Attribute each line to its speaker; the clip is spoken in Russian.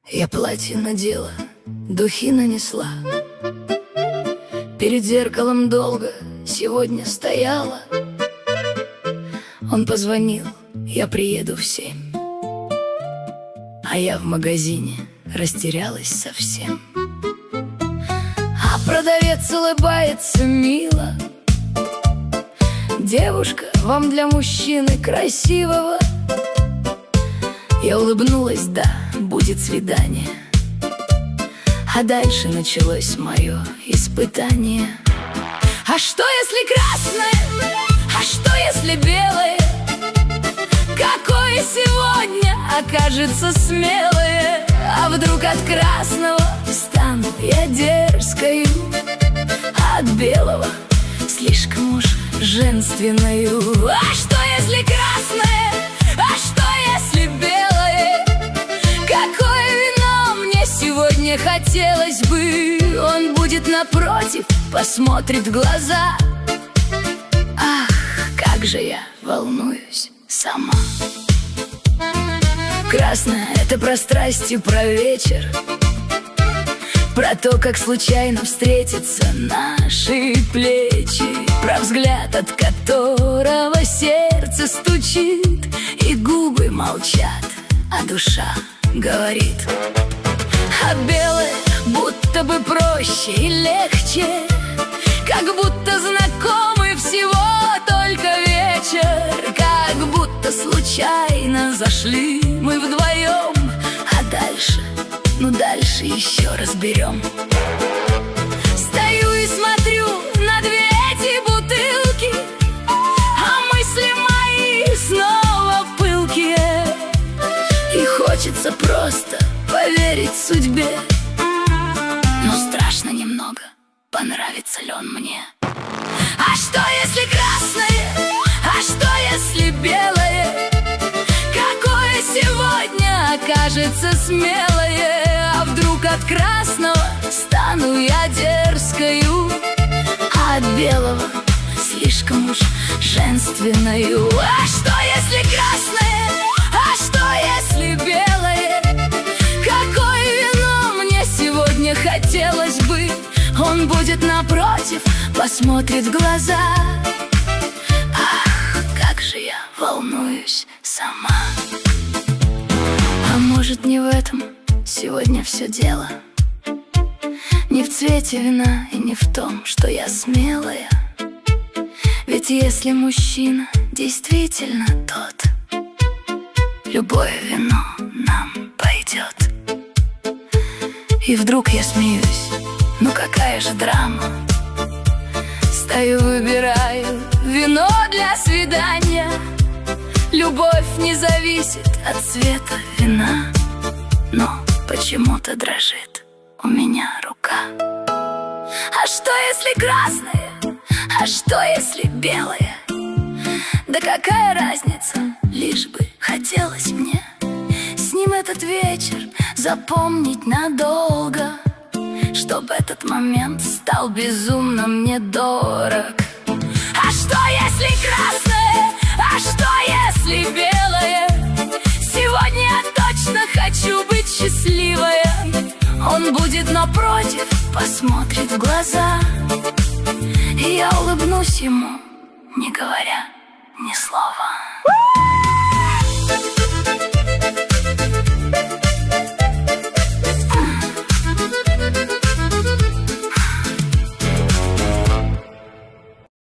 Speaker 1: Я платье надела, духи нанесла, перед зеркалом долго сегодня стояла. Он позвонил, я приеду в 7, а я в магазине растерялась совсем. А продавец улыбается мило: девушка, вам для мужчины красивого. Я улыбнулась, да, будет свидание. А дальше началось мое испытание. А что если красное? А что если белое? Какое сегодня окажется смелое? А вдруг от красного стану я дерзкою, а от белого слишком уж женственною? А что если красное? А что если белое? Какое вино мне сегодня хотелось бы? Он будет напротив, посмотрит в глаза. Ах, как же я волнуюсь сама. Красное — это про страсть и про вечер, про то, как случайно встретятся наши плечи, про взгляд, от которого сердце стучит, и губы молчат, а душа говорит. А белое будто бы проще и легче, как будто знакомы всего только вечер, как будто случайно зашли мы вдвоем, а дальше, ну дальше еще разберем. Стою и смотрю на две эти бутылки, а мысли мои снова пылкие, и хочется просто поверить судьбе, но страшно немного, понравится ли он мне. А что если красное? А что если белое? Какое сегодня окажется смелое? А вдруг от красного стану я дерзкою, а от белого слишком уж женственною? А что если красное? А что если белое? Какое вино мне сегодня хотелось бы? Он будет напротив, посмотрит в глаза. Ах, как же я волнуюсь сама. А может, не в этом сегодня все дело? Не в цвете вина и не в том, что я смелая. Ведь если мужчина действительно тот, любое вино нам пойдет. И вдруг я смеюсь, ну какая же драма. Стою, выбираю вино для свидания. Любовь не зависит от цвета вина, но почему-то дрожит у меня рука. А что если красное? А что если белое? Да какая разница, лишь бы хотелось мне с ним этот вечер запомнить надолго, чтоб этот момент стал безумно мне дорог. А что если красное? А что если белое? Сегодня я точно хочу быть счастливая. Он будет напротив, посмотрит в глаза, и я улыбнусь ему, не говоря ни слова.